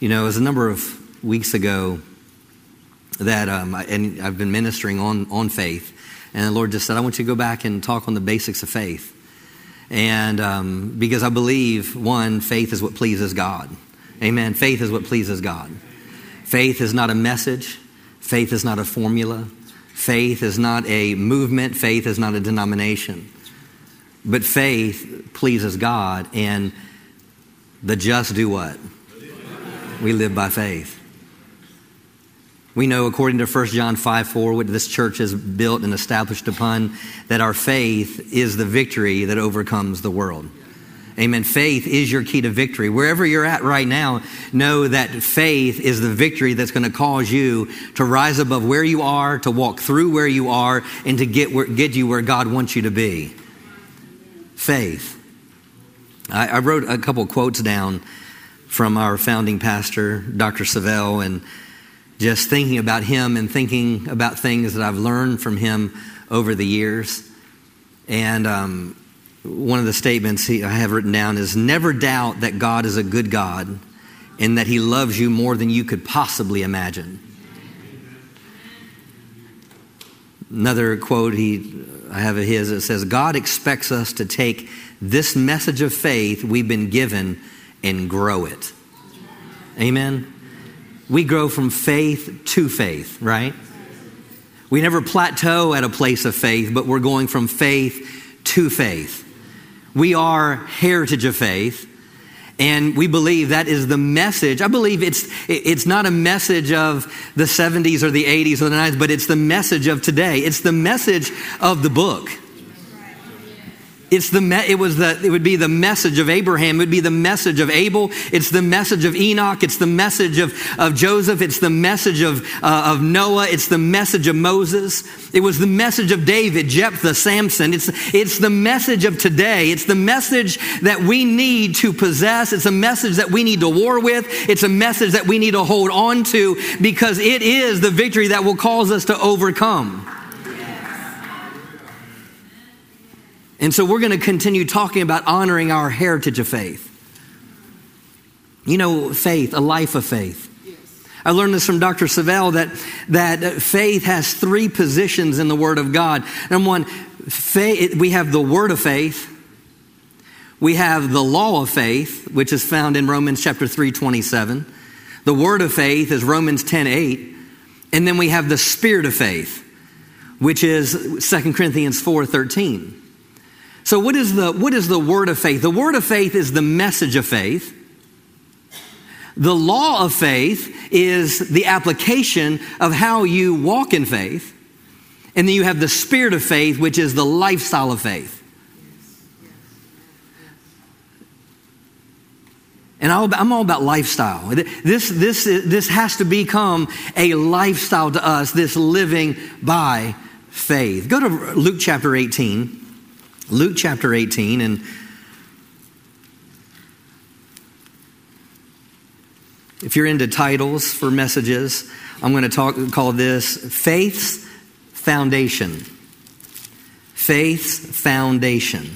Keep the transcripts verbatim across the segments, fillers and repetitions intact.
You know, it was a number of weeks ago that, um, and I've been ministering on, on faith, and the Lord just said, I want you to go back and talk on the basics of faith. And um, because I believe, one, faith is what pleases God. Amen. Faith is what pleases God. Faith is not a message. Faith is not a formula. Faith is not a movement. Faith is not a denomination. But faith pleases God, and the just do what? We live by faith. We know, according to First John five four, what this church is built and established upon, that our faith is the victory that overcomes the world. Amen. Faith is your key to victory. Wherever you're at right now, know that faith is the victory that's going to cause you to rise above where you are, to walk through where you are, and to get where, get you where God wants you to be. Faith. I, I wrote a couple quotes down from our founding pastor, Doctor Savelle, and just thinking about him and thinking about things that I've learned from him over the years. And um, one of the statements he, I have written down is, never doubt that God is a good God and that he loves you more than you could possibly imagine. Another quote he I have of his, it says, God expects us to take this message of faith we've been given and grow it. Amen. We grow from faith to faith, right? We never plateau at a place of faith, but we're going from faith to faith. We are heritage of faith, and we believe that is the message. I believe it's it's not a message of the seventies or the eighties or the nineties, but it's the message of today. It's the message of the book. It's the me- it was the it would be the message of Abraham. It would be the message of Abel. It's the message of Enoch. It's the message of, of Joseph. It's the message of uh, of Noah. It's the message of Moses. It was the message of David, Jephthah, Samson. It's it's the message of today. It's the message that we need to possess. It's a message that we need to war with. It's a message that we need to hold on to, because it is the victory that will cause us to overcome. And so we're going to continue talking about honoring our heritage of faith. You know, faith, a life of faith. Yes. I learned this from Doctor Savelle, that, that faith has three positions in the Word of God. Number one, faith, we have the Word of faith. We have the law of faith, which is found in Romans chapter three twenty-seven. The Word of faith is Romans ten eight. And then we have the Spirit of faith, which is Second Corinthians four thirteen. So what is the what is the word of faith? The word of faith is the message of faith. The law of faith is the application of how you walk in faith. And then you have the spirit of faith, which is the lifestyle of faith. And I'm all about lifestyle. This, this, this has to become a lifestyle to us, this living by faith. Go to Luke chapter eighteen. Luke chapter eighteen, and if you're into titles for messages, I'm going to talk call this Faith's Foundation. Faith's Foundation.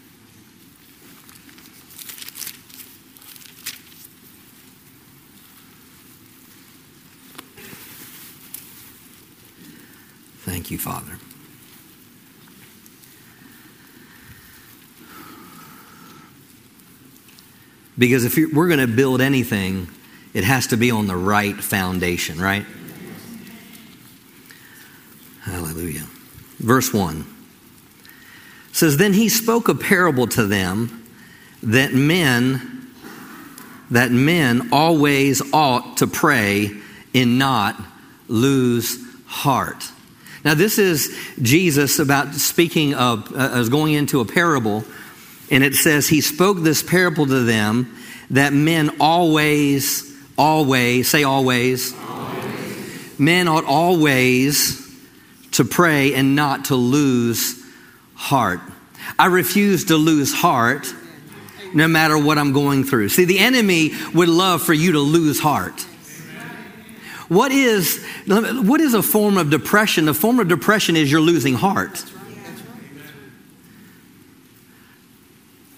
Thank you, Father. Because if we're going to build anything, it has to be on the right foundation, right? Hallelujah. Verse one says, then he spoke a parable to them that men, that men always ought to pray and not lose heart. Now this is Jesus about speaking of, uh, going into a parable. And it says he spoke this parable to them that men always, always, say always. always. Men ought always to pray and not to lose heart. I refuse to lose heart no matter what I'm going through. See, the enemy would love for you to lose heart. What is, what is a form of depression? A form of depression is you're losing heart.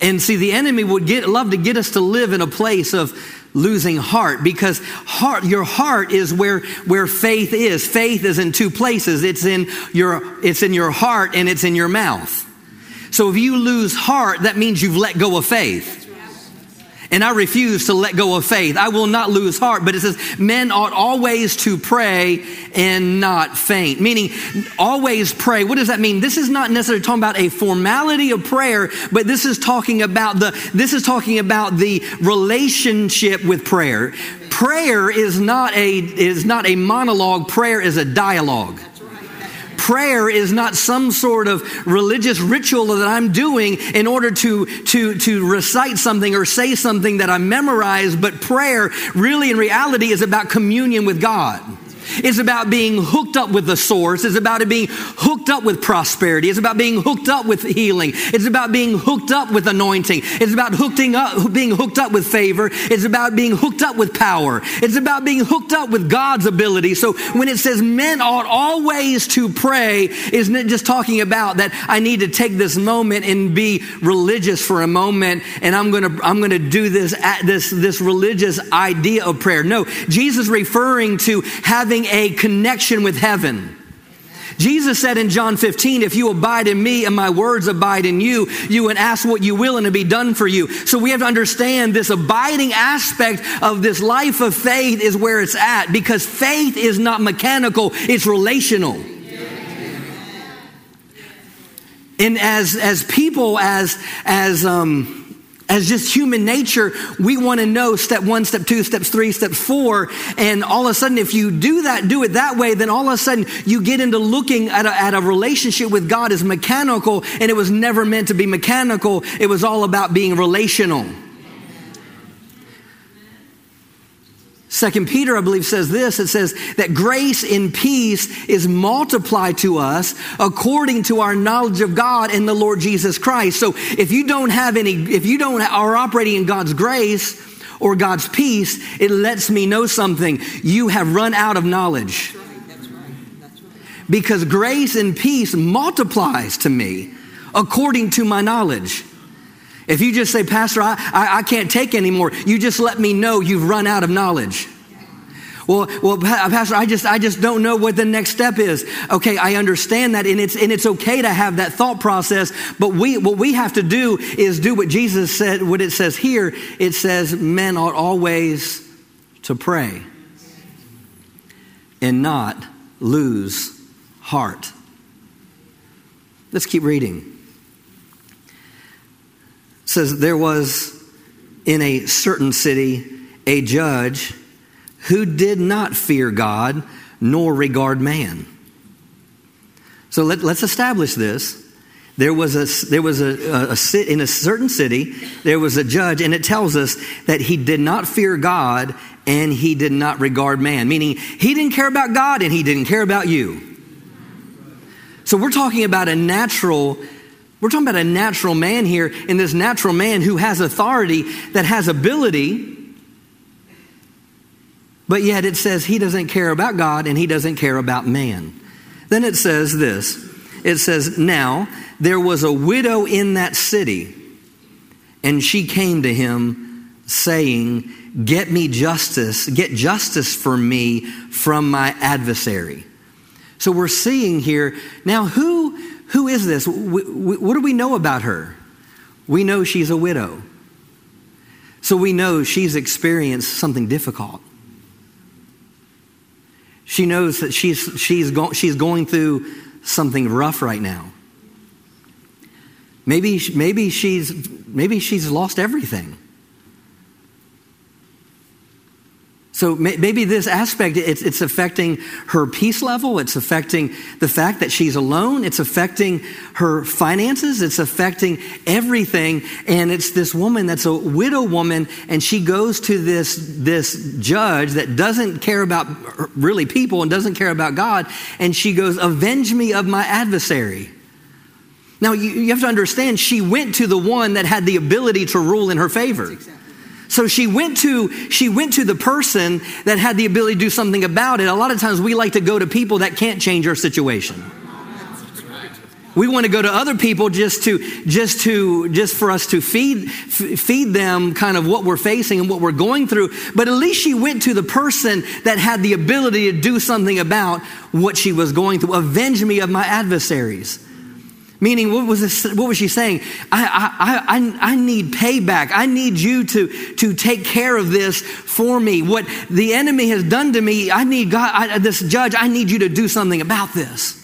And see, the enemy would get love to get us to live in a place of losing heart, because heart, your heart is where, where faith is. Faith is in two places. It's in your, it's in your heart and it's in your mouth. So if you lose heart, that means you've let go of faith. And I refuse to let go of faith. I will not lose heart. But it says, men ought always to pray and not faint. Meaning, always pray. What does that mean? This is not necessarily talking about a formality of prayer, but this is talking about the, this is talking about the relationship with prayer. Prayer is not a, is not a monologue. Prayer is a dialogue. Prayer is not some sort of religious ritual that I'm doing in order to, to, to recite something or say something that I memorized, but prayer really in reality is about communion with God. It's about being hooked up with the source. It's about it being hooked up with prosperity. It's about being hooked up with healing. It's about being hooked up with anointing. It's about hooking up, being hooked up with favor. It's about being hooked up with power. It's about being hooked up with God's ability. So when it says men ought always to pray, isn't it just talking about that I need to take this moment and be religious for a moment, and I'm going to I'm going to do this this this religious idea of prayer? No, Jesus is referring to having a connection with heaven. Jesus said in John fifteen, if you abide in me and my words abide in you, you would ask what you will and it'll be done for you. So we have to understand this abiding aspect of this life of faith is where it's at, because faith is not mechanical, it's relational. And as as people, as as um As just human nature, we want to know step one, step two, steps three, step four. And all of a sudden, if you do that, do it that way, then all of a sudden you get into looking at a, at a relationship with God as mechanical, and it was never meant to be mechanical. It was all about being relational. Second Peter, I believe, says this. It says that grace and peace is multiplied to us according to our knowledge of God and the Lord Jesus Christ. So if you don't have any, if you don't are operating in God's grace or God's peace, it lets me know something. You have run out of knowledge. That's right. That's right. That's right. Because grace and peace multiplies to me according to my knowledge. If you just say, Pastor, I, I, I can't take anymore, you just let me know you've run out of knowledge. Well, well, Pastor, I just, I just don't know what the next step is. Okay, I understand that, and it's, and it's okay to have that thought process. But we, what we have to do is do what Jesus said. What it says here, it says, men ought always to pray and not lose heart. Let's keep reading. It says, there was in a certain city a judge who did not fear God nor regard man. So let, let's establish this. There was a there was a, a, a in a certain city there was a judge, and it tells us that he did not fear God and he did not regard man. Meaning he didn't care about God and he didn't care about you. So we're talking about a natural. We're talking about a natural man here, and this natural man who has authority, that has ability, but yet it says he doesn't care about God and he doesn't care about man. Then it says this. It says, now there was a widow in that city, and she came to him saying, get me justice, get justice for me from my adversary. So we're seeing here, now who... Who is this? What do we know about her? We know she's a widow. So we know she's experienced something difficult. She knows that she's, she's, go, she's going through something rough right now. Maybe, maybe, she's, maybe she's lost everything. So maybe this aspect, it's, it's affecting her peace level. It's affecting the fact that she's alone. It's affecting her finances. It's affecting everything. And it's this woman that's a widow woman, and she goes to this, this judge that doesn't care about really people and doesn't care about God. And she goes, avenge me of my adversary. Now, you, you have to understand, she went to the one that had the ability to rule in her favor. So she went to she went to the person that had the ability to do something about it. A lot of times we like to go to people that can't change our situation. We want to go to other people just to, just to, just for us to feed, f- feed them kind of what we're facing and what we're going through. But at least she went to the person that had the ability to do something about what she was going through. Avenge me of my adversaries. Meaning, what was this, what was she saying? I, I, I, I need payback. I need you to, to take care of this for me. What the enemy has done to me, I need God, I, this judge, I need you to do something about this.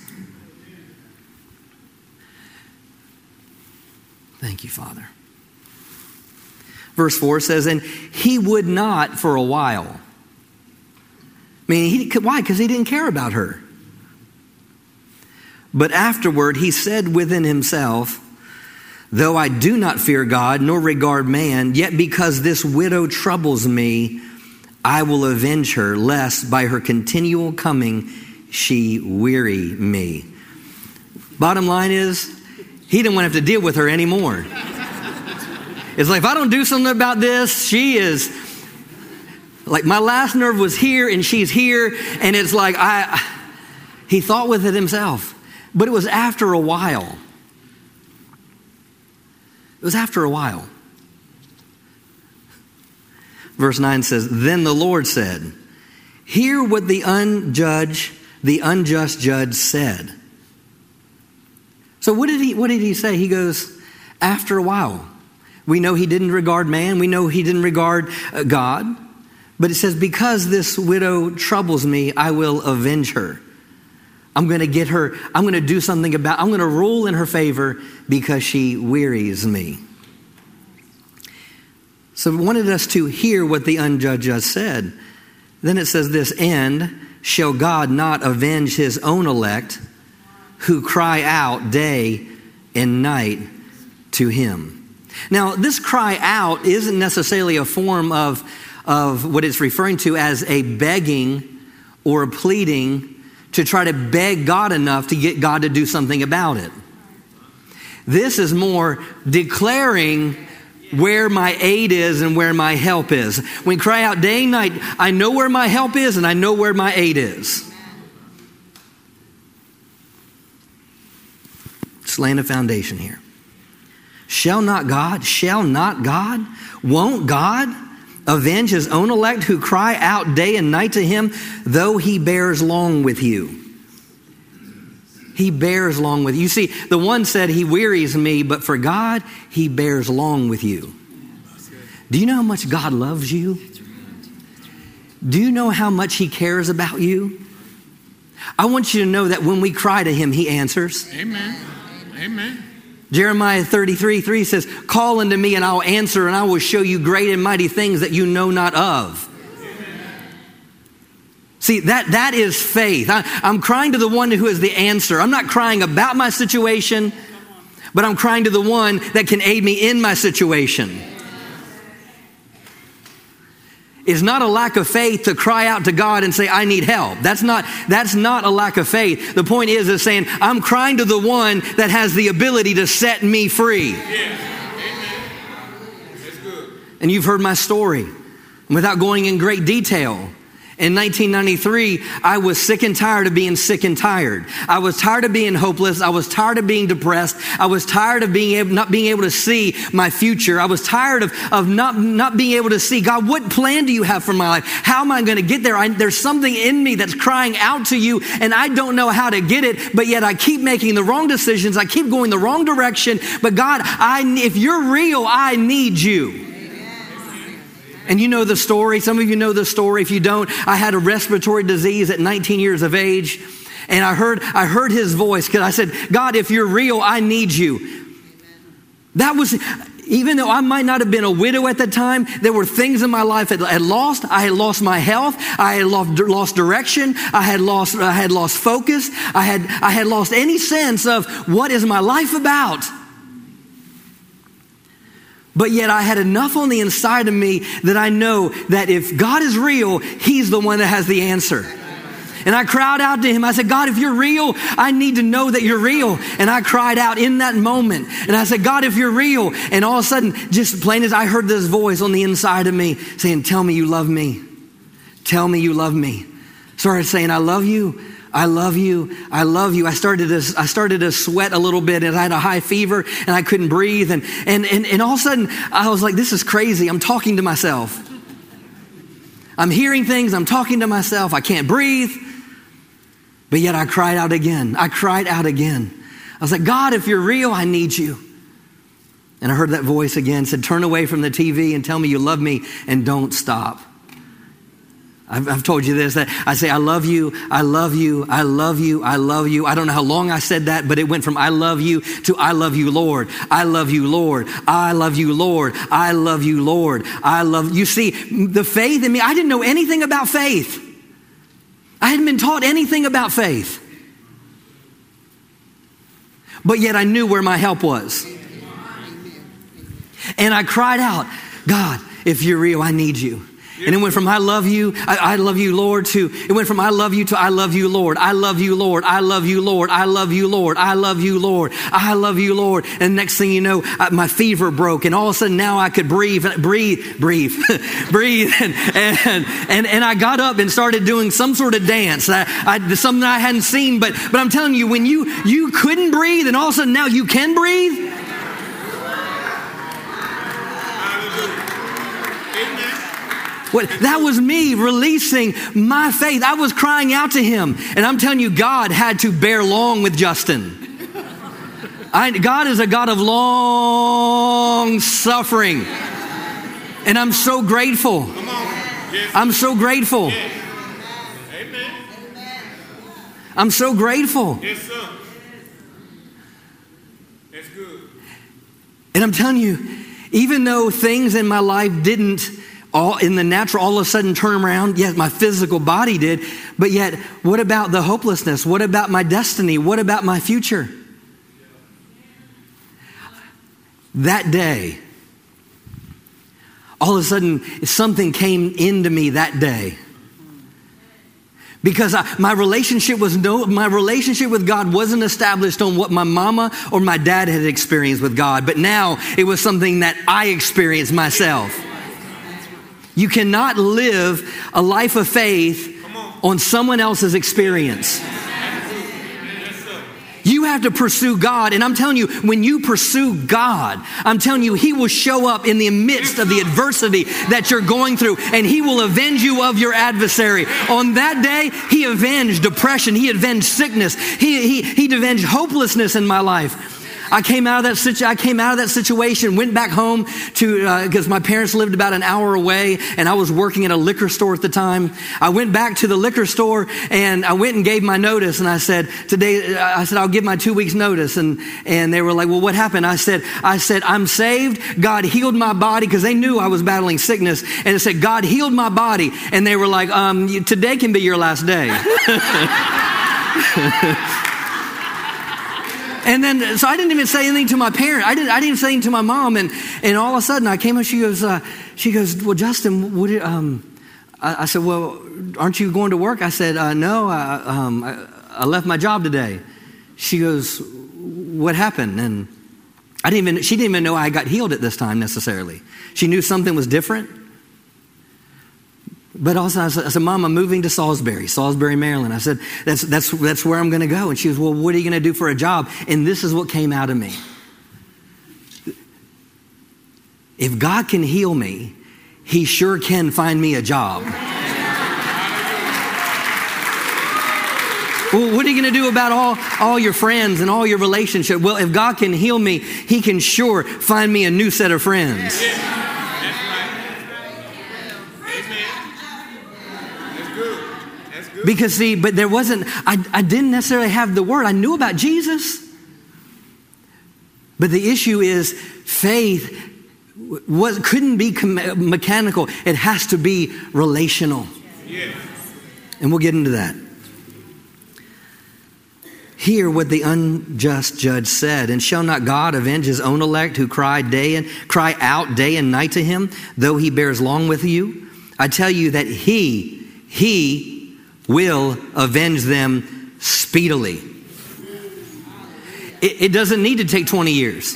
Thank you, Father. Verse four says, and he would not for a while. Meaning, he, why? Because he didn't care about her. But afterward he said within himself, though I do not fear God nor regard man, yet because this widow troubles me, I will avenge her, lest by her continual coming she weary me. Bottom line is, he didn't want to have to deal with her anymore. It's like, if I don't do something about this, she is, like my last nerve was here and she's here. And it's like, I, he thought with it himself. But it was after a while. It was after a while. Verse nine says, then the Lord said, hear what the unjudged, the unjust judge said. So what did he, what did he say? He goes, after a while. We know he didn't regard man. We know he didn't regard uh, God. But it says, because this widow troubles me, I will avenge her. I'm going to get her, I'm going to do something about, I'm going to rule in her favor because she wearies me. So we wanted us to hear what the unjudged judge said. Then it says this, and shall God not avenge his own elect who cry out day and night to him? Now, this cry out isn't necessarily a form of, of what it's referring to as a begging or a pleading to try to beg God enough to get God to do something about it. This is more declaring where my aid is and where my help is. When we cry out day and night, I know where my help is and I know where my aid is. Just laying a foundation here. Shall not God, shall not God, won't God avenge his own elect who cry out day and night to him, though he bears long with you? He bears long with you. You see, the one said he wearies me, but for God, he bears long with you. Do you know how much God loves you? Do you know how much he cares about you? I want you to know that when we cry to him, he answers. Amen. Amen. Jeremiah thirty-three three says, call unto me and I'll answer and I will show you great and mighty things that you know not of. See, that, that is faith. I, I'm crying to the one who is the answer. I'm not crying about my situation, but I'm crying to the one that can aid me in my situation. It's not a lack of faith to cry out to God and say, I need help. That's not, that's not a lack of faith. The point is, is saying, I'm crying to the one that has the ability to set me free. Yeah. That's good. And you've heard my story. Without going in great detail, in nineteen ninety-three, I was sick and tired of being sick and tired. I was tired of being hopeless. I was tired of being depressed. I was tired of being able, not being able to see my future. I was tired of, of not, not being able to see, God, what plan do you have for my life? How am I going to get there? I, there's something in me that's crying out to you, and I don't know how to get it, but yet I keep making the wrong decisions. I keep going the wrong direction. But God, I, if you're real, I need you. And you know the story. Some of you know the story. If you don't, I had a respiratory disease at nineteen years of age. And I heard, I heard his voice because I said, God, if you're real, I need you. That was, even though I might not have been a widow at the time, there were things in my life that I had lost. I had lost my health. I had lost, lost direction. I had lost, I had lost focus. I had, I had lost any sense of what is my life about. But yet I had enough on the inside of me that I know that if God is real, he's the one that has the answer. And I cried out to him. I said, God, if you're real, I need to know that you're real. And I cried out in that moment. And I said, God, if you're real. And all of a sudden, just plain as I heard this voice on the inside of me saying, tell me you love me. Tell me you love me. Started saying, I love you. I love you. I love you. I started to, I started to sweat a little bit and I had a high fever and I couldn't breathe. And, and, and, and all of a sudden I was like, this is crazy. I'm talking to myself. I'm hearing things. I'm talking to myself. I can't breathe. But yet I cried out again. I cried out again. I was like, God, if you're real, I need you. And I heard that voice again, said, turn away from the T V and tell me you love me and don't stop. I've, I've told you this, that I say, I love you, I love you, I love you, I love you. I don't know how long I said that, but it went from I love you to I love you, Lord. I love you, Lord. I love you, Lord. I love you, Lord. I love you. See, the faith in me, I didn't know anything about faith. I hadn't been taught anything about faith. But yet I knew where my help was. And I cried out, God, if you're real, I need you. And it went from I love you, I, I love you, Lord, to, it went from I love you to I love you, Lord. I love you, Lord. I love you, Lord. I love you, Lord. I love you, Lord. I love you, Lord. And next thing you know, I, my fever broke. And all of a sudden now I could breathe, breathe, breathe, breathe. And, and, and, and I got up and started doing some sort of dance. I, I, something I hadn't seen. But, but I'm telling you, when you, you couldn't breathe and all of a sudden now you can breathe. What, that was me releasing my faith. I was crying out to him. And I'm telling you, God had to bear long with Justin. I, God is a God of long suffering. And I'm so grateful. I'm so grateful. I'm so grateful. Yes, sir. That's good. And I'm telling you, even though things in my life didn't all in the natural, all of a sudden turn around. Yes, my physical body did. But yet, what about the hopelessness? What about my destiny? What about my future? That day, all of a sudden, something came into me that day. Because I, my relationship was no, my relationship with God wasn't established on what my mama or my dad had experienced with God. But now it was something that I experienced myself. You cannot live a life of faith on someone else's experience. You have to pursue God. And I'm telling you, when you pursue God, I'm telling you, he will show up in the midst of the adversity that you're going through, and he will avenge you of your adversary. On that day, he avenged depression. He avenged sickness. He, he, he avenged hopelessness in my life. I came out of that situ- I came out of that situation, went back home to, because uh, my parents lived about an hour away and I was working at a liquor store at the time. I went back to the liquor store and I went and gave my notice, and I said, today, I said, I'll give my two weeks notice. And, and they were like, well, what happened? I said, I said, I'm saved. God healed my body, because they knew I was battling sickness. And it said, God healed my body. And they were like, um, you, today can be your last day. And then, so I didn't even say anything to my parent. I didn't, I didn't even say anything to my mom. And, and all of a sudden I came up, she goes, uh, she goes, well, Justin, what did, um, I, I said, well, aren't you going to work? I said, uh, no, I, um, I, I left my job today. She goes, what happened? And I didn't even, she didn't even know I got healed at this time necessarily. She knew something was different. But also, I said, I said, Mom, I'm moving to Salisbury, Salisbury, Maryland. I said, that's that's that's where I'm going to go. And she was, well, what are you going to do for a job? And this is what came out of me. If God can heal me, he sure can find me a job. Well, what are you going to do about all, all your friends and all your relationships? Well, if God can heal me, he can sure find me a new set of friends. Because see, but there wasn't, I, I didn't necessarily have the word. I knew about Jesus. But the issue is faith was, couldn't be mechanical. It has to be relational. Yeah. And we'll get into that. Hear what the unjust judge said. And shall not God avenge his own elect who cry day and cry out day and night to him, though he bears long with you? I tell you that he, he, will avenge them speedily. It, it doesn't need to take twenty years.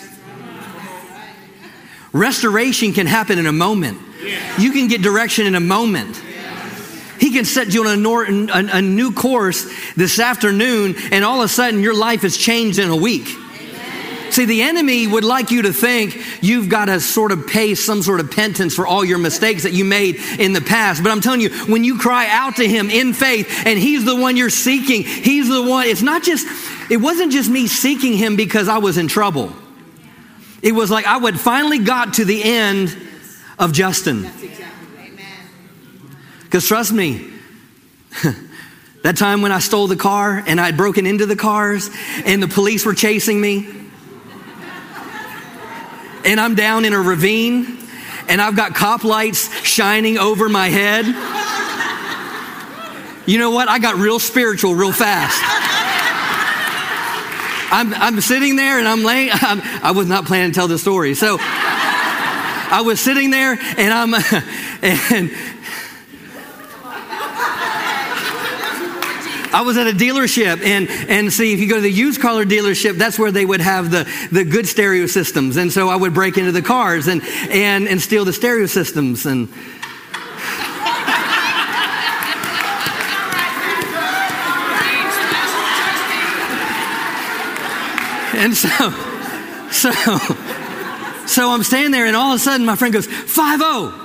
Restoration can happen in a moment. You can get direction in a moment. He can set you on a, nor- a, a new course this afternoon, and all of a sudden your life has changed in a week. See, the enemy would like you to think you've got to sort of pay some sort of penance for all your mistakes that you made in the past. But I'm telling you, when you cry out to him in faith and he's the one you're seeking, he's the one. It's not just, it wasn't just me seeking him because I was in trouble. It was like I would finally got to the end of Justin. Because trust me, that time when I stole the car and I'd broken into the cars and the police were chasing me, and I'm down in a ravine, and I've got cop lights shining over my head. You know what? I got real spiritual real fast. I'm, I'm sitting there, and I'm laying. I'm, I was not planning to tell this story. So I was sitting there, and I'm, and I was at a dealership, and, and see, if you go to the used car dealership, that's where they would have the, the good stereo systems. And so I would break into the cars and, and, and steal the stereo systems. And And so, so, so I'm standing there, and all of a sudden my friend goes, five oh.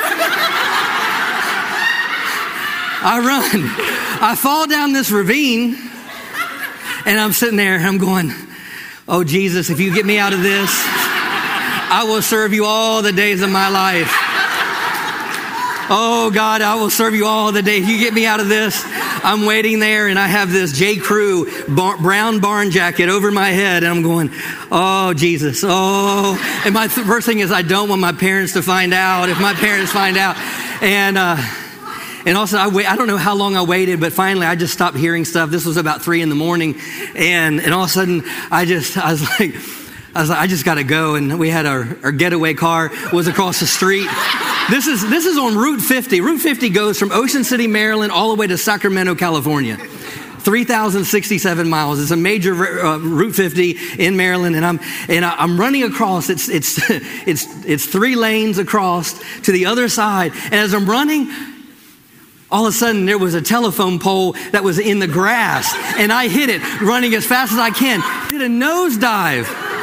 I run. I fall down this ravine, and I'm sitting there, and I'm going, oh, Jesus, if you get me out of this, I will serve you all the days of my life. Oh, God, I will serve you all the days. If you get me out of this, I'm waiting there, and I have this J. Crew bar- brown barn jacket over my head, and I'm going, oh, Jesus, oh. And my th- first thing is I don't want my parents to find out. If my parents find out, and uh And also, I, wait, I don't know how long I waited, but finally I just stopped hearing stuff. This was about three in the morning. And, and all of a sudden, I just, I was like, I was like, I just got to go. And we had our, our getaway car was across the street. This is, this is on Route fifty. Route fifty goes from Ocean City, Maryland, all the way to Sacramento, California. three thousand sixty-seven miles. It's a major uh, Route fifty in Maryland, and I'm and I'm running across. It's it's it's it's three lanes across to the other side. And as I'm running, all of a sudden, there was a telephone pole that was in the grass, and I hit it running as fast as I can. Did a nosedive.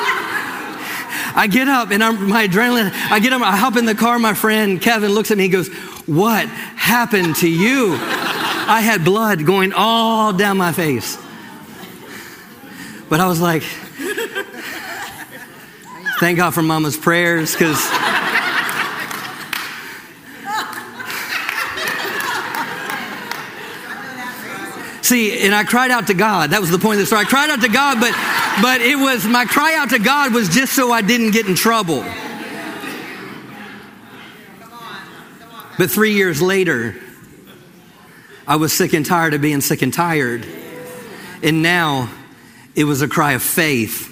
I get up, and I'm, my adrenaline, I get up, I hop in the car. My friend Kevin looks at me and goes, what happened to you? I had blood going all down my face. But I was like, thank God for Mama's prayers, because see, and I cried out to God. That was the point of the story. I cried out to God, but but it was, my cry out to God was just so I didn't get in trouble. But three years later, I was sick and tired of being sick and tired. And now it was a cry of faith.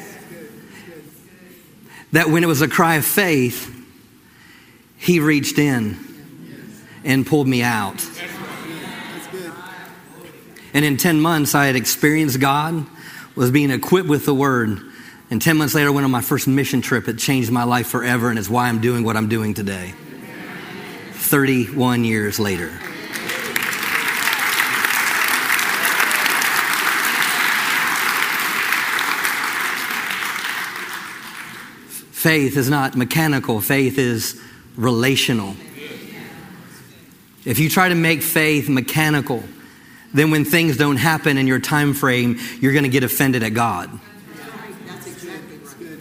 That when it was a cry of faith, he reached in and pulled me out. And in ten months, I had experienced God, was being equipped with the Word. And ten months later, I went on my first mission trip. It changed my life forever, and it's why I'm doing what I'm doing today. thirty-one years later. Faith is not mechanical. Faith is relational. If you try to make faith mechanical, then when things don't happen in your time frame, you're going to get offended at God. That's exactly right.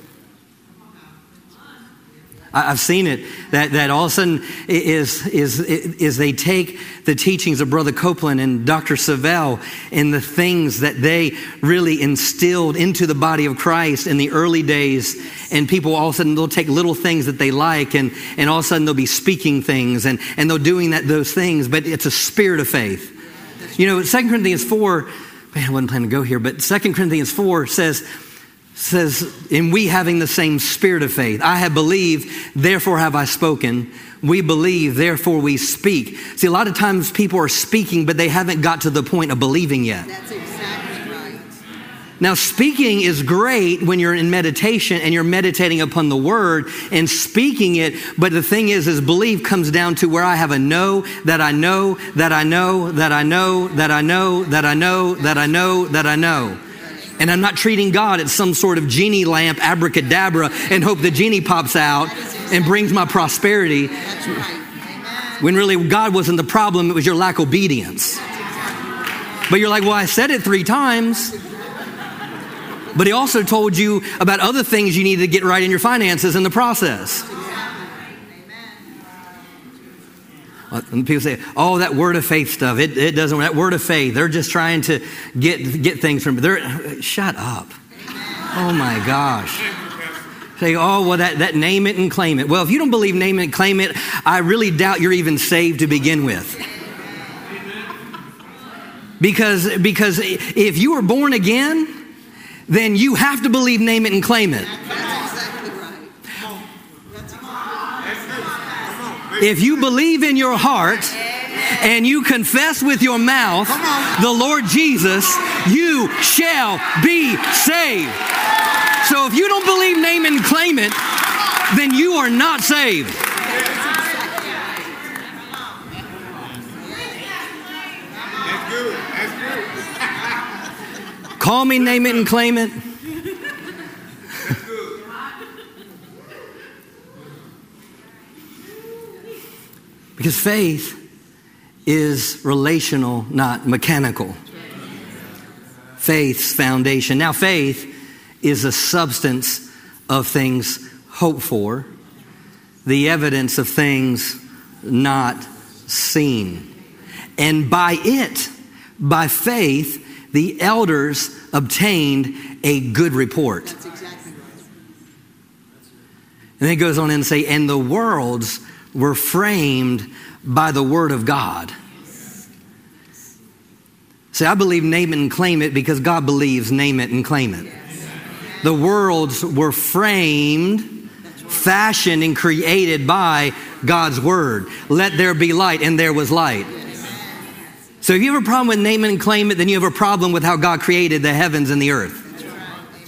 I've seen it, that, that all of a sudden is, is, is they take the teachings of Brother Copeland and Doctor Savelle and the things that they really instilled into the body of Christ in the early days, and people all of a sudden they'll take little things that they like, and, and all of a sudden they'll be speaking things, and, and they're doing that those things, but it's a spirit of faith. You know, Second Corinthians four, man, I wasn't planning to go here, but Second Corinthians four says, says, in we having the same spirit of faith, I have believed, therefore have I spoken. We believe, therefore we speak. See, a lot of times people are speaking, but they haven't got to the point of believing yet. That's exactly right. Now, speaking is great when you're in meditation and you're meditating upon the word and speaking it. But the thing is, is belief comes down to where I have a know, that I know, that I know, that I know, that I know, that I know, that I know, that I know. And I'm not treating God as some sort of genie lamp, abracadabra, and hope the genie pops out and brings my prosperity. When really God wasn't the problem, it was your lack of obedience. But you're like, well, I said it three times. But he also told you about other things you need to get right in your finances in the process. Uh, and people say, oh, that word of faith stuff, it, it doesn't, that word of faith, they're just trying to get get things from, they're, shut up. Oh my gosh. Say, oh, well, that, that name it and claim it. Well, if you don't believe name it and claim it, I really doubt you're even saved to begin with. Because, because if you were born again, then you have to believe name it and claim it. That's exactly right. That's exactly. Come If you believe in your heart and you confess with your mouth the Lord Jesus, you shall be saved. So if you don't believe name it and claim it, then you are not saved. That's good. That's good. Call me, name it, and claim it. That's good. Because faith is relational, not mechanical. Faith's foundation. Now, faith is a substance of things hoped for, the evidence of things not seen. And by it, by faith, the elders obtained a good report. That's exactly right. And then it goes on and say, and the worlds were framed by the word of God. See, I believe name it and claim it because God believes name it and claim it. The worlds were framed, fashioned, and created by God's word. Let there be light, and there was light. So if you have a problem with name it and claim it, then you have a problem with how God created the heavens and the earth. That's right.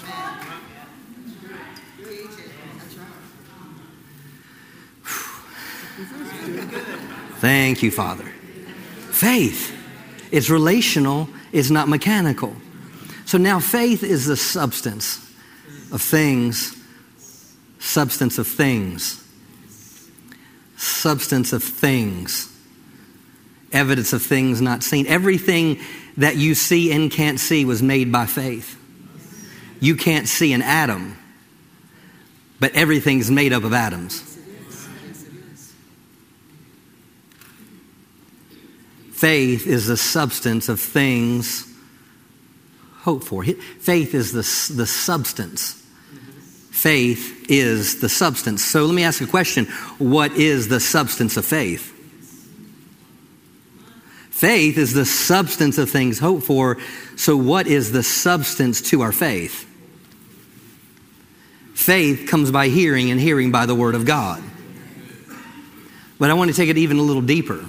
That's right. Thank you, Father. Faith. It's relational. It's not mechanical. So now faith is the substance of things. Substance of things. Substance of things. Evidence of things not seen. Everything that you see and can't see was made by faith. You can't see an atom, but everything's made up of atoms. Faith is the substance of things hoped for. Faith is the, the substance. Faith is the substance. So let me ask a question. What is the substance of faith? Faith is the substance of things hoped for. So what is the substance to our faith? Faith comes by hearing, and hearing by the word of God. But I want to take it even a little deeper.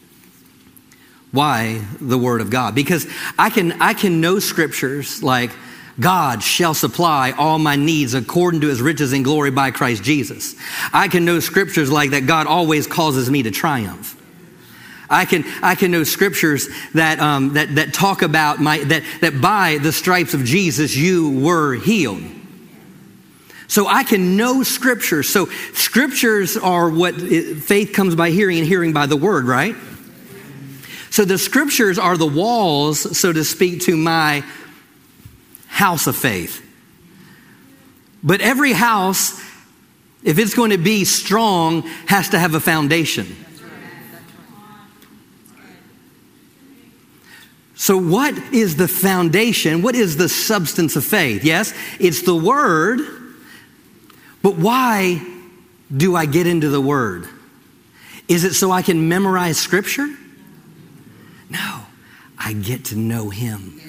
Why the word of God? Because I can I can know scriptures like God shall supply all my needs according to his riches and glory by Christ Jesus. I can know scriptures like that God always causes me to triumph. I can I can know scriptures that um, that that talk about my that that by the stripes of Jesus you were healed. So I can know scriptures. So scriptures are what faith comes by hearing, and hearing by the word, right? So the scriptures are the walls, so to speak, to my house of faith. But every house, if it's going to be strong, has to have a foundation. So what is the foundation? What is the substance of faith? Yes, it's the word. But why do I get into the word? Is it so I can memorize scripture? No, I get to know him.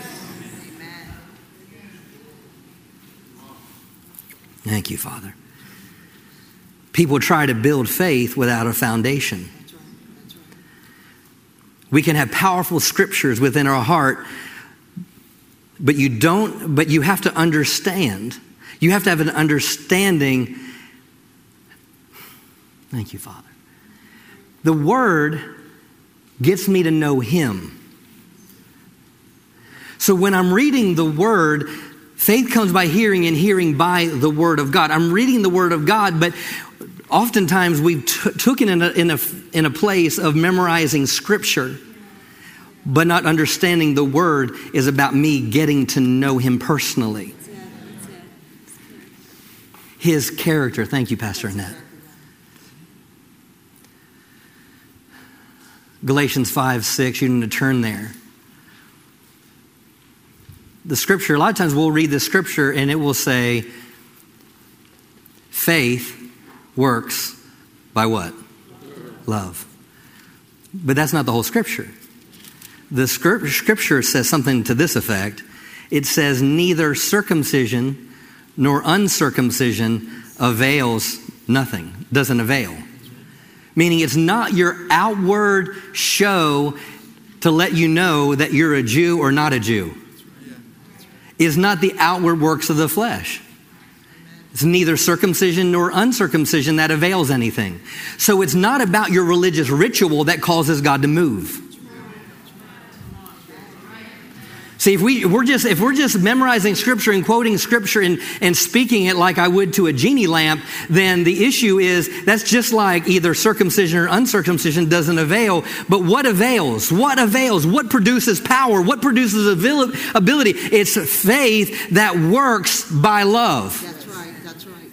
Thank you, Father. People try to build faith without a foundation. We can have powerful scriptures within our heart, But you don't, but you have to understand. You have to have an understanding. Thank you, Father. The Word gets me to know Him. So when I'm reading the Word, faith comes by hearing and hearing by the Word of God. I'm reading the Word of God, but oftentimes we've t- took it in a, in, a, in a place of memorizing Scripture, but not understanding the Word is about me getting to know Him personally. His character. Thank you, Pastor Annette. Galatians five, six, you need to turn there. The scripture, a lot of times we'll read the scripture and it will say, faith works by what? Love. But that's not the whole scripture. The scripture says something to this effect. It says, neither circumcision nor uncircumcision avails nothing, doesn't avail. Meaning it's not your outward show to let you know that you're a Jew or not a Jew. It's not the outward works of the flesh. It's neither circumcision nor uncircumcision that avails anything. So it's not about your religious ritual that causes God to move. See, if we, we're just, if we're just memorizing Scripture and quoting Scripture and, and speaking it like I would to a genie lamp, then the issue is that's just like either circumcision or uncircumcision doesn't avail. But what avails? What avails? What produces power? What produces ability? It's faith that works by love. That's right. That's right.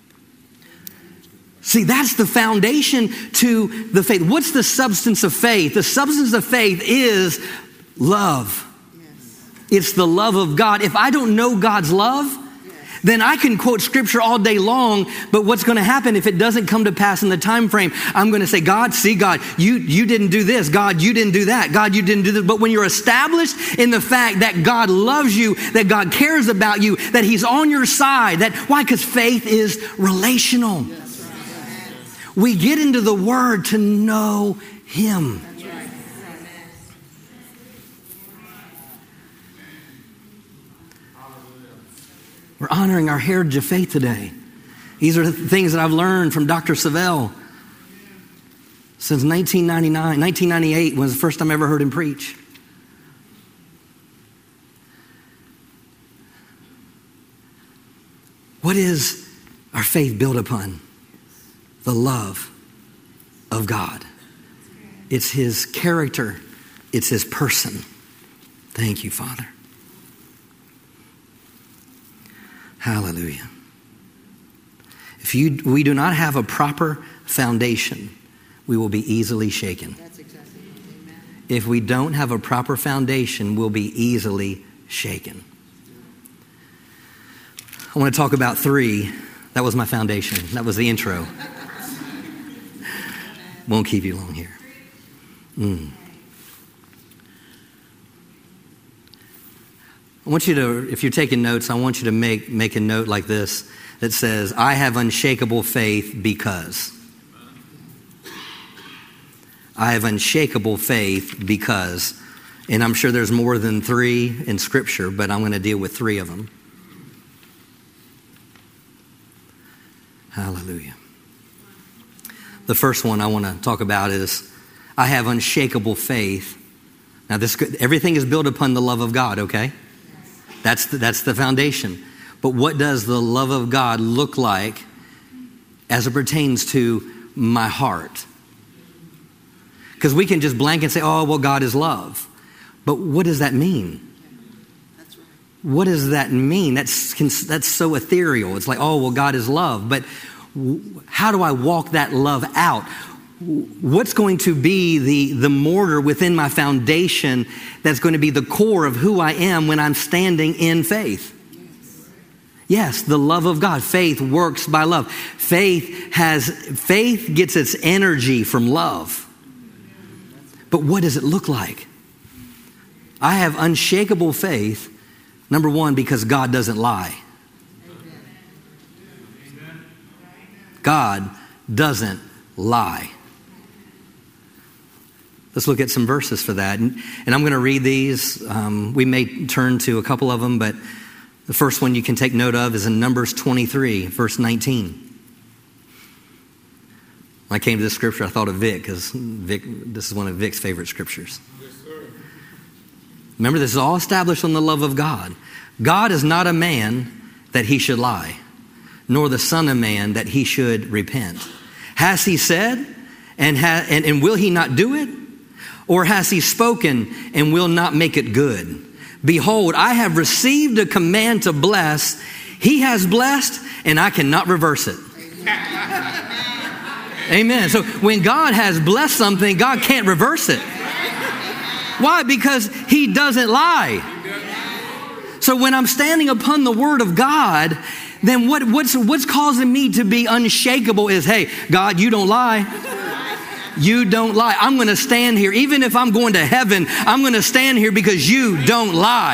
See, that's the foundation to the faith. What's the substance of faith? The substance of faith is love. It's the love of God. If I don't know God's love, then I can quote Scripture all day long, but what's going to happen if it doesn't come to pass in the time frame? I'm going to say, God, see, God, you, you didn't do this. God, you didn't do that. God, you didn't do this. But when you're established in the fact that God loves you, that God cares about you, that He's on your side, that why? Because faith is relational. We get into the Word to know Him. We're honoring our heritage of faith today. These are the things that I've learned from Doctor Savelle since nineteen ninety-nine. nineteen ninety-eight was the first time I ever heard him preach. What is our faith built upon? The love of God. It's His character. It's His person. Thank you, Father. Hallelujah. If you, we do not have a proper foundation, we will be easily shaken. That's exactly right. Amen. If we don't have a proper foundation, we'll be easily shaken. I want to talk about three. That was my foundation. That was the intro. Won't keep you long here. Mm. I want you to, if you're taking notes, I want you to make, make a note like this that says, I have unshakable faith because. I have unshakable faith because. And I'm sure there's more than three in Scripture, but I'm going to deal with three of them. Hallelujah. The first one I want to talk about is, I have unshakable faith. Now, this everything is built upon the love of God, okay? That's the, that's the foundation. But what does the love of God look like as it pertains to my heart? Because we can just blanket say, oh, well, God is love. But what does that mean? That's right. What does that mean? That's, that's so ethereal. It's like, oh, well, God is love. But how do I walk that love out? What's going to be the, the mortar within my foundation that's going to be the core of who I am when I'm standing in faith? Yes, the love of God. Faith works by love. Faith has faith gets its energy from love. But what does it look like? I have unshakable faith, number one, because God doesn't lie. God doesn't lie. Let's look at some verses for that. And, and I'm going to read these. Um, we may turn to a couple of them, but the first one you can take note of is in Numbers twenty-three, verse nineteen. When I came to this scripture, I thought of Vic, because Vic, this is one of Vic's favorite scriptures. Yes, sir. Remember, this is all established on the love of God. God is not a man that he should lie, nor the son of man that he should repent. Has he said, and, ha- and, and will he not do it? Or has he spoken and will not make it good? Behold, I have received a command to bless. He has blessed, and I cannot reverse it. Amen. So when God has blessed something, God can't reverse it. Why? Because he doesn't lie. So when I'm standing upon the word of God, then what, what's, what's causing me to be unshakable is, hey, God, you don't lie. You don't lie. I'm going to stand here. Even if I'm going to heaven, I'm going to stand here because you don't lie.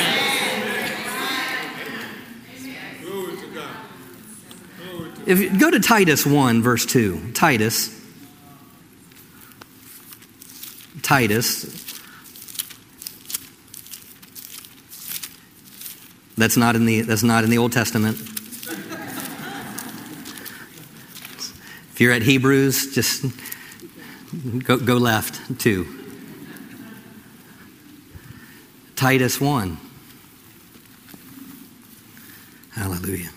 Glory to God. Glory to If you go to Titus one, verse two. Titus. Titus. That's not in the that's not in the Old Testament. If you're at Hebrews, just go, go left two. Titus one. Hallelujah.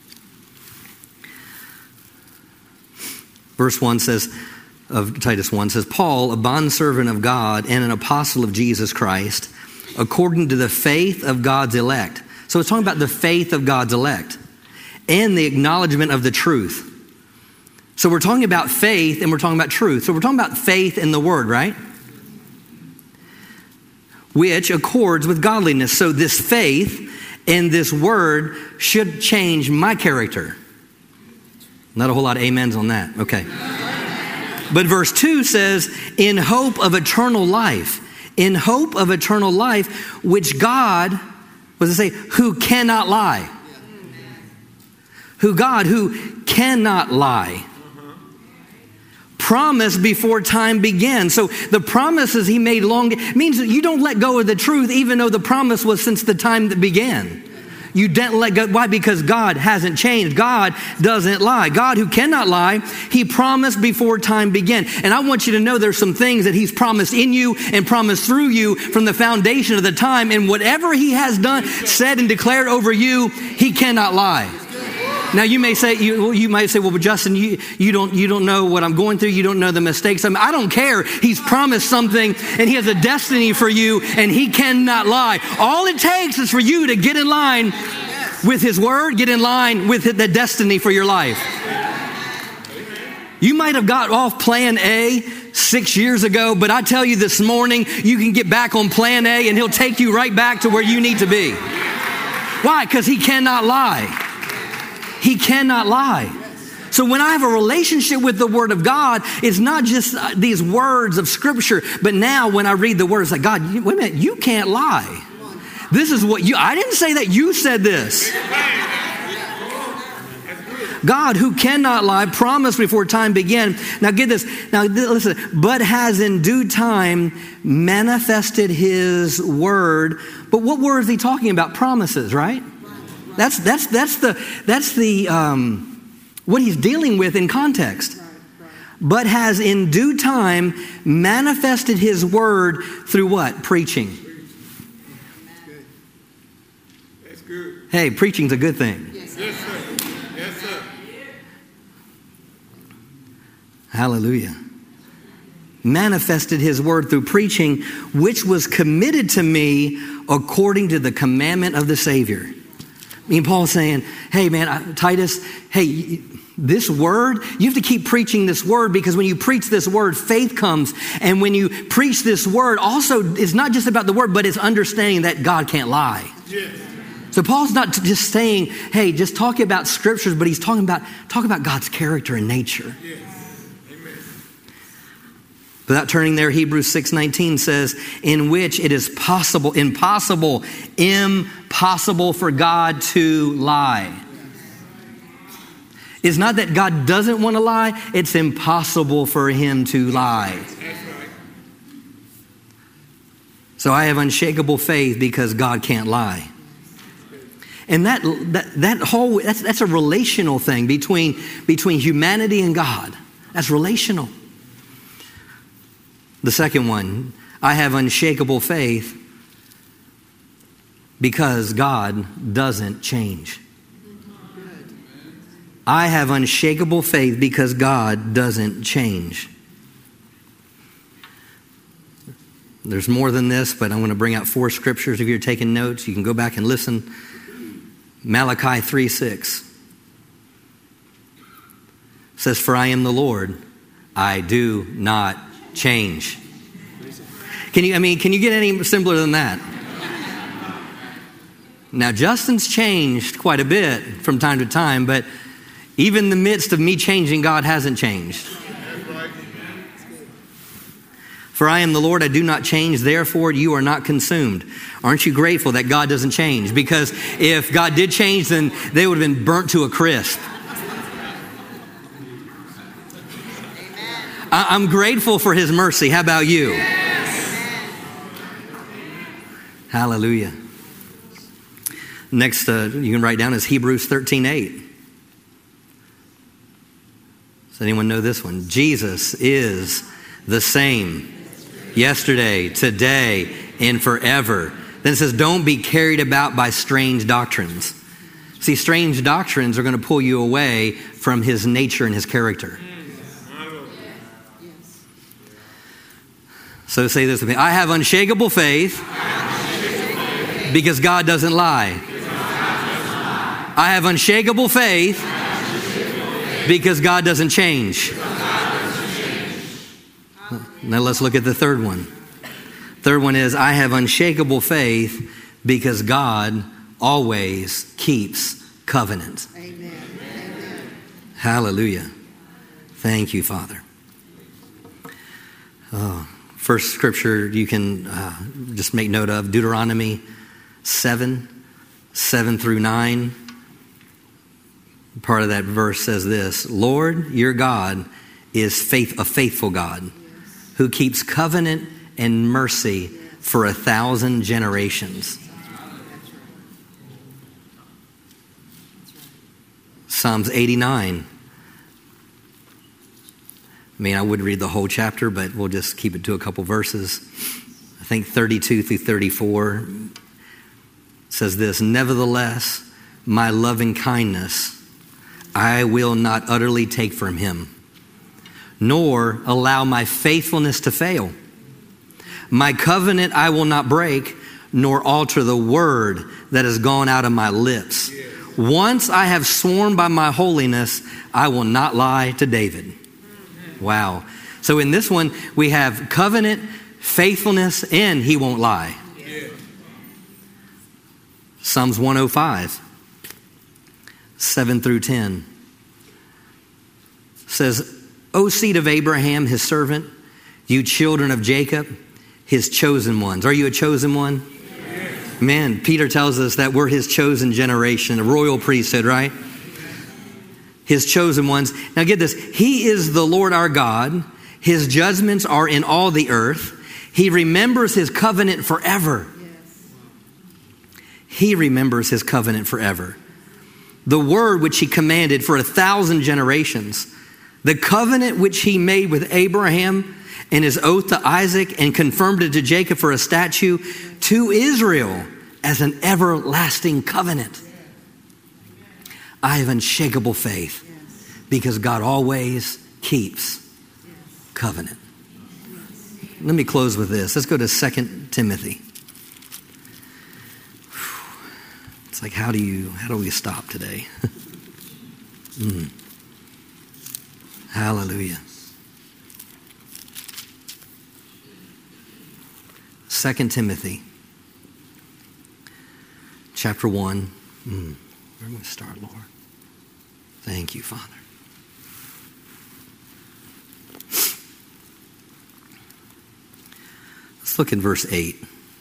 Verse one says, of Titus one says, Paul, a bondservant of God and an apostle of Jesus Christ, according to the faith of God's elect. So it's talking about the faith of God's elect and the acknowledgement of the truth. So we're talking about faith and we're talking about truth. So we're talking about faith in the word, right? Which accords with godliness. So this faith and this word should change my character. Not a whole lot of amens on that. Okay. But verse two says, in hope of eternal life. In hope of eternal life, which God, what does it say? Who cannot lie. Who God, who cannot lie. Promised before time began. So the promises he made long means that you don't let go of the truth, even though the promise was since the time that began. You didn't let go. Why? Because God hasn't changed. God doesn't lie. God who cannot lie, he promised before time began. And I want you to know there's some things that he's promised in you and promised through you from the foundation of the time. And whatever he has done, said, and declared over you, he cannot lie. Now you may say, you, you might say, well, but Justin, you, you don't, you don't know what I'm going through. You don't know the mistakes. I mean, I don't care. He's promised something and he has a destiny for you and he cannot lie. All it takes is for you to get in line with his word, get in line with the destiny for your life. You might have got off plan A six years ago, but I tell you this morning, you can get back on plan A and he'll take you right back to where you need to be. Why? Because he cannot lie. He cannot lie. So when I have a relationship with the Word of God, it's not just these words of Scripture, but now when I read the words, like, God, wait a minute, you can't lie. This is what you, I didn't say that, you said this. God, who cannot lie, promised before time began. Now get this, now listen, but has in due time manifested his word. But what word is he talking about? Promises, right? That's that's that's the that's the um, what he's dealing with in context. But has in due time manifested his word through what? Preaching. That's good. Hey, preaching's a good thing. Yes, sir. Yes, sir. Hallelujah. Manifested his word through preaching, which was committed to me according to the commandment of the Savior. I mean, Paul's saying, hey, man, Titus, hey, this word, you have to keep preaching this word, because when you preach this word, faith comes. And when you preach this word, also, it's not just about the word, but it's understanding that God can't lie. Yes. So Paul's not just saying, hey, just talk about scriptures, but he's talking about, talk about God's character and nature. Yes. Amen. Without turning there, Hebrews six nineteen says, in which it is possible, impossible, impossible for God to lie. It's not that God doesn't want to lie, it's impossible for him to lie. That's right. So I have unshakable faith because God can't lie. And that that, that whole, that's, that's a relational thing between, between humanity and God. That's relational. The second one, I have unshakable faith because God doesn't change. I have unshakable faith because God doesn't change. There's more than this, but I'm going to bring out four scriptures. If you're taking notes, you can go back and listen. Malachi three six says, "For I am the Lord, I do not change." Can you, I mean, can you get any simpler than that? Now, Justin's changed quite a bit from time to time, but even in the midst of me changing, God hasn't changed. For I am the Lord, I do not change, therefore you are not consumed. Aren't you grateful that God doesn't change? Because if God did change, then they would have been burnt to a crisp. I- I'm grateful for his mercy. How about you? Hallelujah. Next, uh, you can write down is Hebrews thirteen eight. Does anyone know this one? Jesus is the same yesterday, today, and forever. Then it says, don't be carried about by strange doctrines. See, strange doctrines are going to pull you away from his nature and his character. So say this with me. I have unshakable faith because God doesn't lie. I have unshakable faith because God doesn't change. Now let's look at the third one. Third one is, I have unshakable faith because God always keeps covenant. Amen. Amen. Hallelujah. Thank you, Father. Oh, first scripture you can uh, just make note of, Deuteronomy seven, seven through nine. Part of that verse says this: Lord, your God is faith, a faithful God, yes, who keeps covenant and mercy, yes, for a thousand generations. Psalms eighty-nine. I mean, I would read the whole chapter, but we'll just keep it to a couple verses. I think thirty-two through thirty-four says this: Nevertheless, my loving kindness I will not utterly take from him, nor allow my faithfulness to fail. My covenant I will not break, nor alter the word that has gone out of my lips. Once I have sworn by my holiness, I will not lie to David. Wow. So in this one, we have covenant, faithfulness, and he won't lie. Psalms one oh five. seven through ten says, O seed of Abraham, his servant, you children of Jacob, his chosen ones. Are you a chosen one? Yes. Man, Peter tells us that we're his chosen generation, a royal priesthood, right? His chosen ones. Now get this. He is the Lord our God. His judgments are in all the earth. He remembers his covenant forever. Yes. He remembers his covenant forever. The word which he commanded for a thousand generations, the covenant which he made with Abraham and his oath to Isaac and confirmed it to Jacob for a statute, to Israel as an everlasting covenant. I have unshakable faith because God always keeps covenant. Let me close with this. Let's go to Second Timothy. It's like, how do you, how do we stop today? mm. Hallelujah. Second Timothy, chapter one. Mm. Where am I going to start, Lord? Thank you, Father. Let's look at verse eight.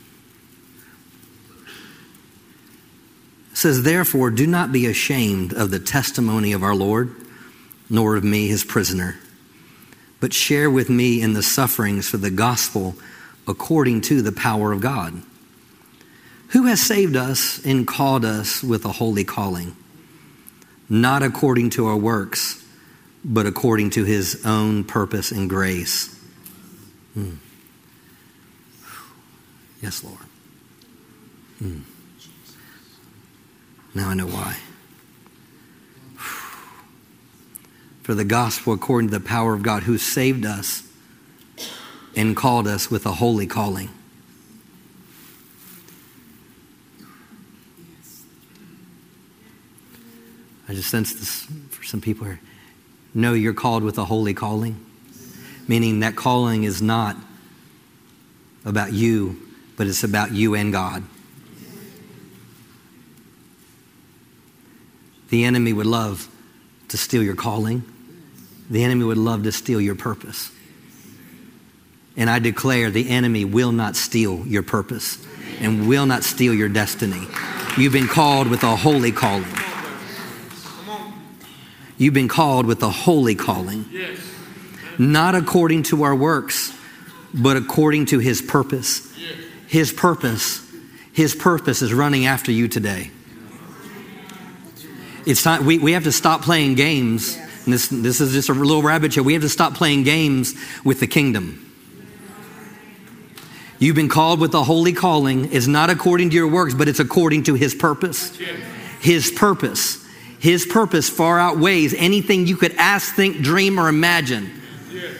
It says, therefore, do not be ashamed of the testimony of our Lord, nor of me, his prisoner, but share with me in the sufferings for the gospel according to the power of God, who has saved us and called us with a holy calling, not according to our works, but according to his own purpose and grace. Hmm. Yes, Lord. Hmm. Now I know why. For the gospel according to the power of God, who saved us and called us with a holy calling. I just sense this for some people here. No, you're called with a holy calling, meaning that calling is not about you, but it's about you and God. The enemy would love to steal your calling. The enemy would love to steal your purpose. And I declare the enemy will not steal your purpose and will not steal your destiny. You've been called with a holy calling. You've been called with a holy calling. Yes. Not according to our works, but according to his purpose. Yes. His purpose, his purpose is running after you today. It's time, we, we have to stop playing games. And this, this is just a little rabbit trail. We have to stop playing games with the kingdom. You've been called with a holy calling. It's not according to your works, but it's according to his purpose. Yes. His purpose. His purpose far outweighs anything you could ask, think, dream, or imagine. Yes.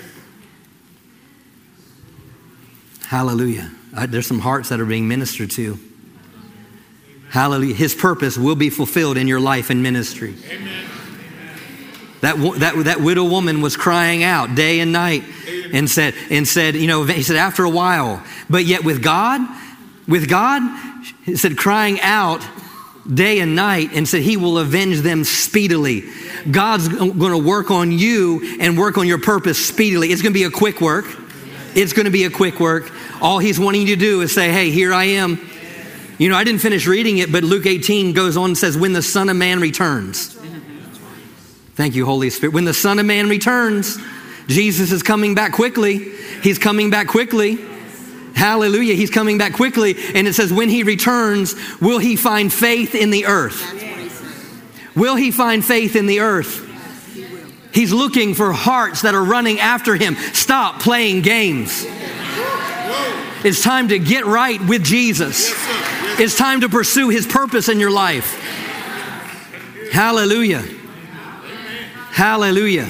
Hallelujah. Uh, there's some hearts that are being ministered to. Hallelujah. His purpose will be fulfilled in your life and ministry. Amen. That, that, that widow woman was crying out day and night and said, and said, you know, he said, after a while, but yet with God, with God, he said, crying out day and night, and said he will avenge them speedily. God's going to work on you and work on your purpose speedily. It's going to be a quick work. It's going to be a quick work. All he's wanting you to do is say, hey, here I am. You know, I didn't finish reading it, but Luke eighteen goes on and says, when the Son of Man returns. Thank you, Holy Spirit. When the Son of Man returns, Jesus is coming back quickly. He's coming back quickly. Hallelujah. He's coming back quickly. And it says, when he returns, will he find faith in the earth? Will he find faith in the earth? He's looking for hearts that are running after him. Stop playing games. It's time to get right with Jesus. It's time to pursue his purpose in your life. Hallelujah. Hallelujah.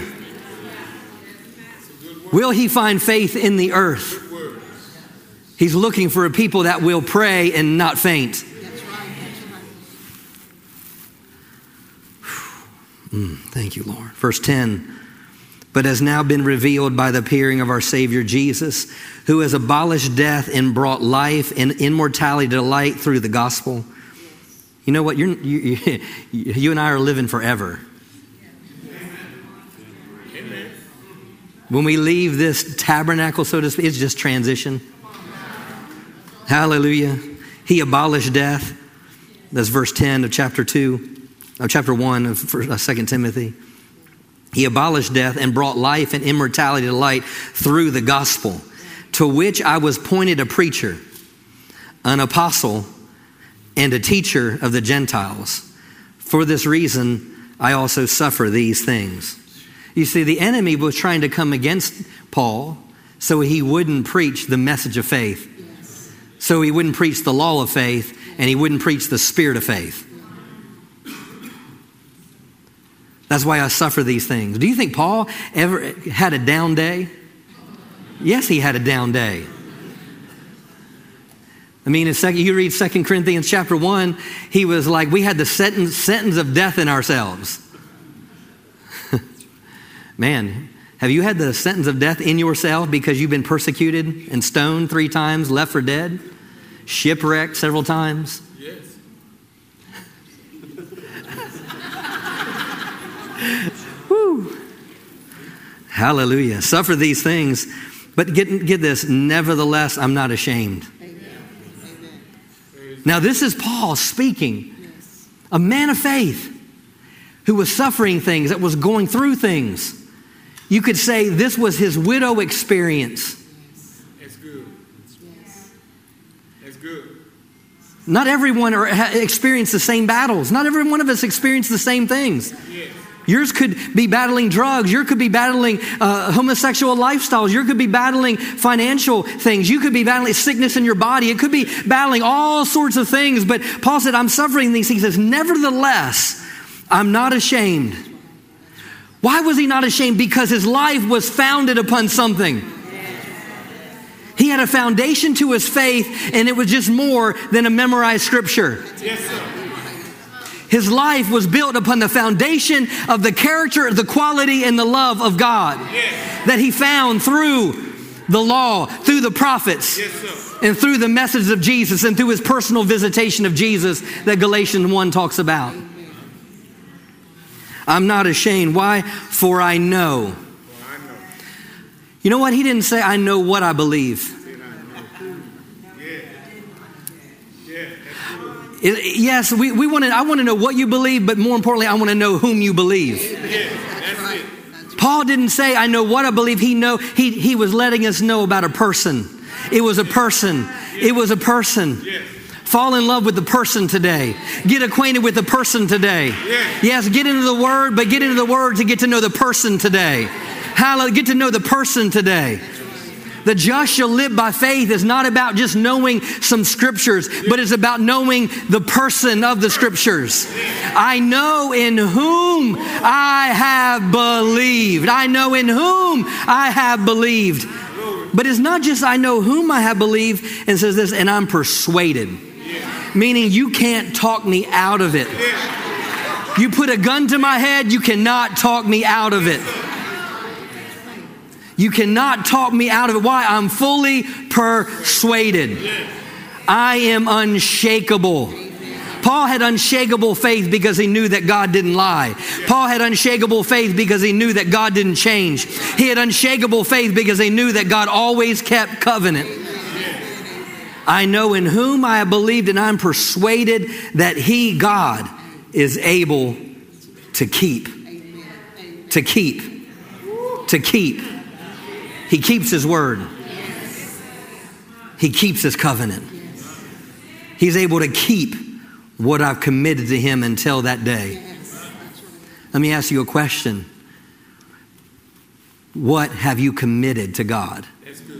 Will he find faith in the earth? He's looking for a people that will pray and not faint. Mm, thank you, Lord. Verse ten. But has now been revealed by the appearing of our Savior Jesus, who has abolished death and brought life and immortality to light through the gospel. You know what? You're, you, you and I are living forever. Amen. When we leave this tabernacle, so to speak, it's just transition. Hallelujah. He abolished death. That's verse ten of chapter two, of chapter one of Second Timothy. He abolished death and brought life and immortality to light through the gospel, to which I was appointed a preacher, an apostle, and a teacher of the Gentiles. For this reason, I also suffer these things. You see, the enemy was trying to come against Paul so he wouldn't preach the message of faith. So he wouldn't preach the law of faith, and he wouldn't preach the spirit of faith. That's why I suffer these things. Do you think Paul ever had a down day? Yes, he had a down day. I mean, in second, you read Second Corinthians chapter one, he was like, we had the sentence, sentence of death in ourselves. Man, have you had the sentence of death in yourself because you've been persecuted and stoned three times, left for dead, shipwrecked several times? Yes. Woo. Hallelujah. Suffer these things, but get, get this, nevertheless, I'm not ashamed. Amen. Now, this is Paul speaking, Yes. a man of faith who was suffering things, that was going through things. You could say this was his widow experience. That's good. That's good. Not everyone are, ha, experience the same battles. Not every one of us experience the same things. Yes. Yours could be battling drugs. Yours could be battling uh, homosexual lifestyles. Yours could be battling financial things. You could be battling sickness in your body. It could be battling all sorts of things. But Paul said, I'm suffering these things. He says, nevertheless, I'm not ashamed. Why was he not ashamed? Because his life was founded upon something. He had a foundation to his faith, and it was just more than a memorized scripture. Yes, sir. His life was built upon the foundation of the character, the quality, and the love of God Yes. that he found through the law, through the prophets, Yes, sir. and through the message of Jesus, and through his personal visitation of Jesus that Galatians one talks about. I'm not ashamed. Why? For I know. Well, I know. You know what? He didn't say, I know what I believe. Then I know. Yeah. Yeah, that's good. It- yes, we, we want to, I want to know what you believe, but more importantly, I want to know whom you believe. Yeah, that's it. Paul didn't say, I know what I believe. He know he, he was letting us know about a person. It was a person. It was a person. Yes. Fall in love with the person today. Get acquainted with the person today. Yes. Yes, get into the Word, but get into the Word to get to know the person today. Hallelujah. Get to know the person today. The just shall live by faith is not about just knowing some scriptures, but it's about knowing the person of the scriptures. I know in whom I have believed. I know in whom I have believed. But it's not just I know whom I have believed, and it says this, and I'm persuaded. Meaning you can't talk me out of it. You put a gun to my head, you cannot talk me out of it. You cannot talk me out of it. Why? I'm fully persuaded. I am unshakable. Paul had unshakable faith because he knew that God didn't lie. Paul had unshakable faith because he knew that God didn't change. He had unshakable faith because he knew that God always kept covenant. I know in whom I have believed, and I'm persuaded that he, God, is able to keep. To keep. To keep. He keeps his word. He keeps his covenant. He's able to keep what I've committed to him until that day. Let me ask you a question. What have you committed to God? That's good.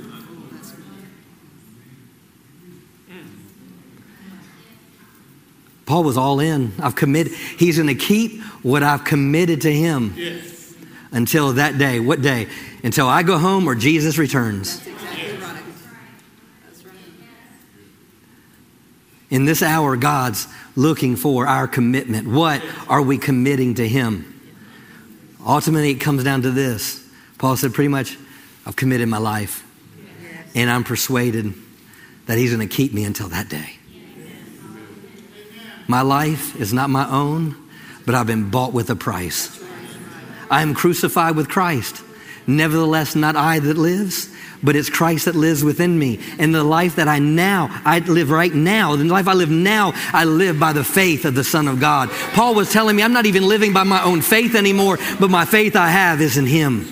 Paul was all in. I've committed. He's going to keep what I've committed to him Yes. until that day. What day? Until I go home or Jesus returns. That's exactly right. That's right. In this hour, God's looking for our commitment. What are we committing to him? Ultimately, it comes down to this. Paul said pretty much, I've committed my life. And I'm persuaded that he's going to keep me until that day. My life is not my own, but I've been bought with a price. I am crucified with Christ. Nevertheless, not I that lives, but it's Christ that lives within me. And the life that I now, I live right now, the life I live now, I live by the faith of the Son of God. Paul was telling me I'm not even living by my own faith anymore, but my faith I have is in him.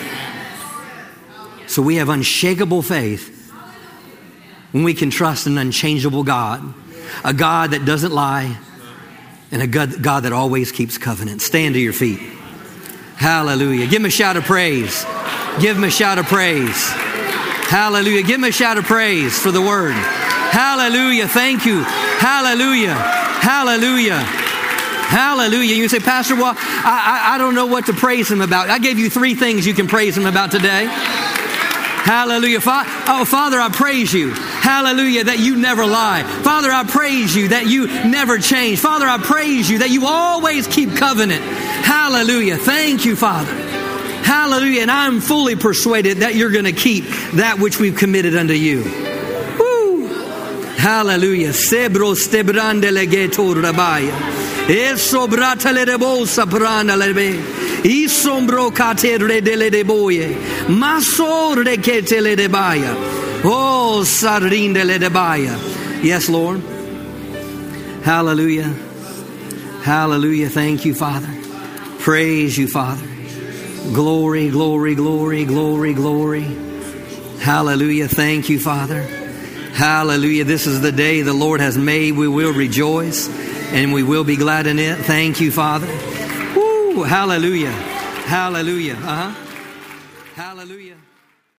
So we have unshakable faith when we can trust an unchangeable God, a God that doesn't lie, and a God, God that always keeps covenant. Stand to your feet. Hallelujah. Give him a shout of praise. Give him a shout of praise. Hallelujah. Give him a shout of praise for the word. Hallelujah. Thank you. Hallelujah. Hallelujah. Hallelujah. You say, Pastor, well, I, I, I don't know what to praise him about. I gave you three things you can praise him about today. Hallelujah. Fa- oh, Father, I praise you. Hallelujah, that you never lie. Father, I praise you that you never change. Father, I praise you that you always keep covenant. Hallelujah. Thank you, Father. Hallelujah. And I'm fully persuaded that you're going to keep that which we've committed unto you. Woo. Hallelujah. Sebro stebrande legeto rabaya. Eso bratale rebosa prana lebe. Isombro katere dele de boye. Masor de ketele de baya. Oh, sarinde le de baya. Yes, Lord. Hallelujah. Hallelujah. Thank you, Father. Praise you, Father. Glory, glory, glory, glory, glory. Hallelujah. Thank you, Father. Hallelujah. This is the day the Lord has made. We will rejoice and we will be glad in it. Thank you, Father. Woo, hallelujah. Hallelujah. Uh-huh. Hallelujah.